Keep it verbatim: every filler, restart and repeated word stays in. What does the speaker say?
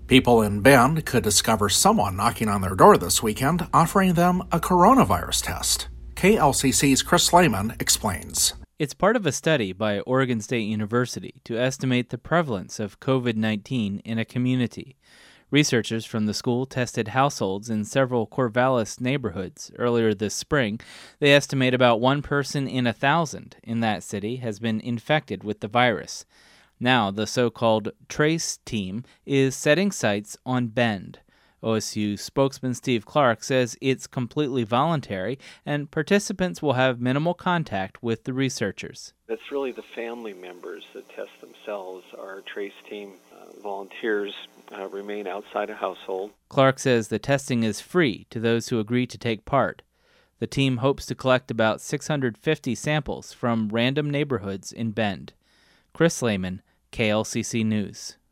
People in Bend could discover someone knocking on their door this weekend offering them a coronavirus test. K L C C's Chris Slayman explains. It's part of a study by Oregon State University to estimate the prevalence of covid nineteen in a community. Researchers from the school tested households in several Corvallis neighborhoods earlier this spring. They estimate about one person in a thousand in that city has been infected with the virus. Now, the so-called TRACE team is setting sights on Bend. O S U spokesman Steve Clark says it's completely voluntary and participants will have minimal contact with the researchers. It's really the family members that test themselves. Our TRACE team uh, volunteers uh, remain outside a household. Clark says the testing is free to those who agree to take part. The team hopes to collect about six hundred fifty samples from random neighborhoods in Bend. Chris Slayman, K L C C News.